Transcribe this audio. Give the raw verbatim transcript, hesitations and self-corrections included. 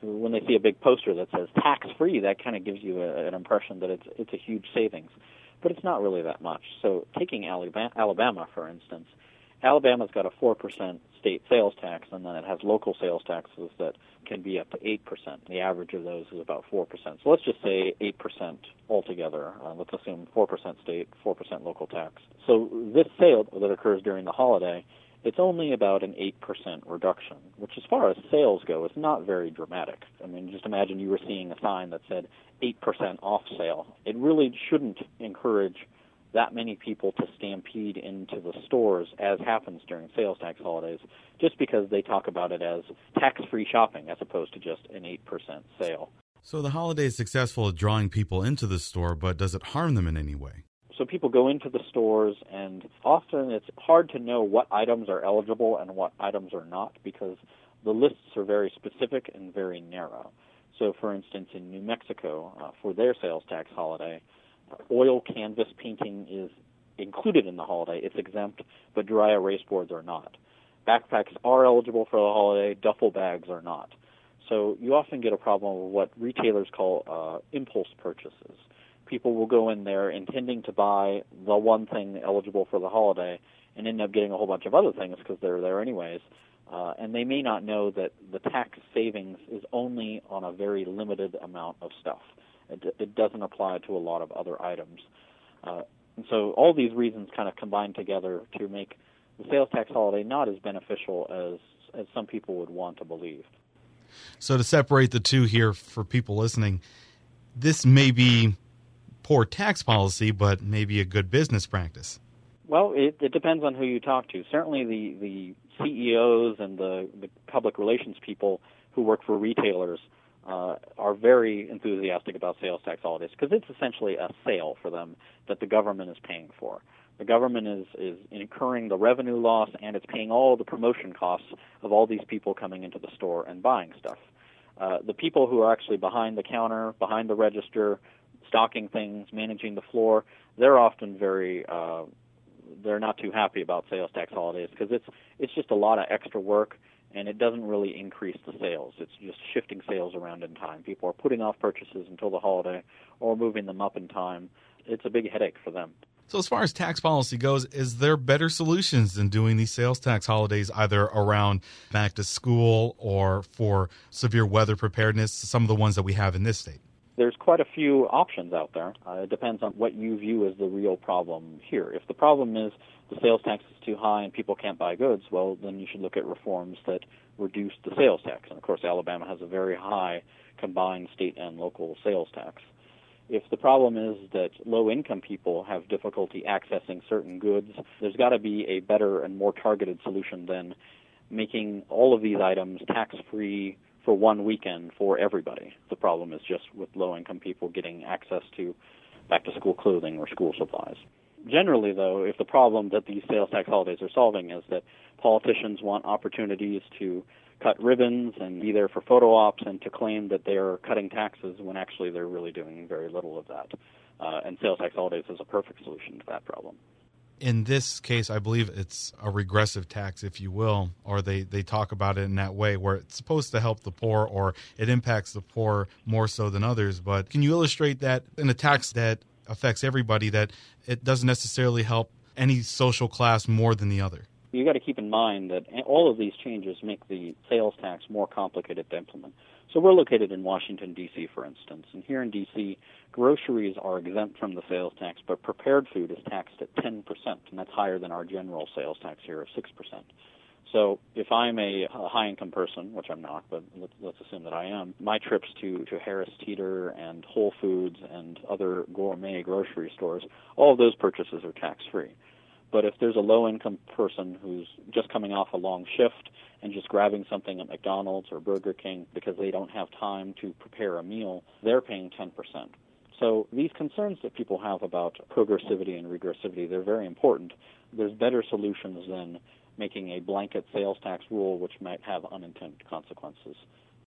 when they see a big poster that says tax-free, that kind of gives you a, an impression that it's it's a huge savings. But it's not really that much. So taking Alabama, Alabama for instance, Alabama's got a four percent state sales tax, and then it has local sales taxes that can be up to eight percent. The average of those is about four percent. So let's just say eight percent altogether. Uh, let's assume four percent state, four percent local tax. So this sale that occurs during the holiday, it's only about an eight percent reduction, which as far as sales go is not very dramatic. I mean, just imagine you were seeing a sign that said eight percent off sale. It really shouldn't encourage that many people to stampede into the stores, as happens during sales tax holidays, just because they talk about it as tax-free shopping as opposed to just an eight percent sale. So the holiday is successful at drawing people into the store, but does it harm them in any way? So people go into the stores, and often it's hard to know what items are eligible and what items are not, because the lists are very specific and very narrow. So, for instance, in New Mexico, uh, for their sales tax holiday, oil canvas painting is included in the holiday. It's exempt, but dry erase boards are not. Backpacks are eligible for the holiday. Duffel bags are not. So you often get a problem with what retailers call uh, impulse purchases. People will go in there intending to buy the one thing eligible for the holiday and end up getting a whole bunch of other things because they're there anyways. Uh, and they may not know that the tax savings is only on a very limited amount of stuff. It, it doesn't apply to a lot of other items. Uh, and so all these reasons kind of combine together to make the sales tax holiday not as beneficial as, as some people would want to believe. So to separate the two here for people listening, this may be poor tax policy, but maybe a good business practice. Well, it, it depends on who you talk to. Certainly the, the C E Os and the, the public relations people who work for retailers uh, are very enthusiastic about sales tax holidays because it's essentially a sale for them that the government is paying for. The government is, is incurring the revenue loss, and it's paying all the promotion costs of all these people coming into the store and buying stuff. Uh, the people who are actually behind the counter, behind the register, stocking things, managing the floor, they're often very uh, they're not too happy about sales tax holidays because it's it's just a lot of extra work, and it doesn't really increase the sales. It's just shifting sales around in time. People are putting off purchases until the holiday or moving them up in time. It's a big headache for them. So as far as tax policy goes, is there better solutions than doing these sales tax holidays either around back to school or for severe weather preparedness, some of the ones that we have in this state? There's quite a few options out there. Uh, it depends on what you view as the real problem here. If the problem is the sales tax is too high and people can't buy goods, well, then you should look at reforms that reduce the sales tax. And, of course, Alabama has a very high combined state and local sales tax. If the problem is that low-income people have difficulty accessing certain goods, there's got to be a better and more targeted solution than making all of these items tax-free for one weekend for everybody. The problem is just with low-income people getting access to back-to-school clothing or school supplies. Generally, though, if the problem that these sales tax holidays are solving is that politicians want opportunities to cut ribbons and be there for photo ops and to claim that they are cutting taxes when actually they're really doing very little of that. Uh, and sales tax holidays is a perfect solution to that problem. In this case, I believe it's a regressive tax, if you will, or they, they talk about it in that way where it's supposed to help the poor or it impacts the poor more so than others. But can you illustrate that in a tax that affects everybody, that it doesn't necessarily help any social class more than the other? You got to keep in mind that all of these changes make the sales tax more complicated to implement. So we're located in Washington, D C, for instance, and here in D C, groceries are exempt from the sales tax, but prepared food is taxed at ten percent, and that's higher than our general sales tax here of six percent. So if I'm a, a high-income person, which I'm not, but let's, let's assume that I am, my trips to, to Harris Teeter and Whole Foods and other gourmet grocery stores, all of those purchases are tax-free. But if there's a low-income person who's just coming off a long shift and just grabbing something at McDonald's or Burger King because they don't have time to prepare a meal, they're paying ten percent. So these concerns that people have about progressivity and regressivity, they're very important. There's better solutions than making a blanket sales tax rule which might have unintended consequences.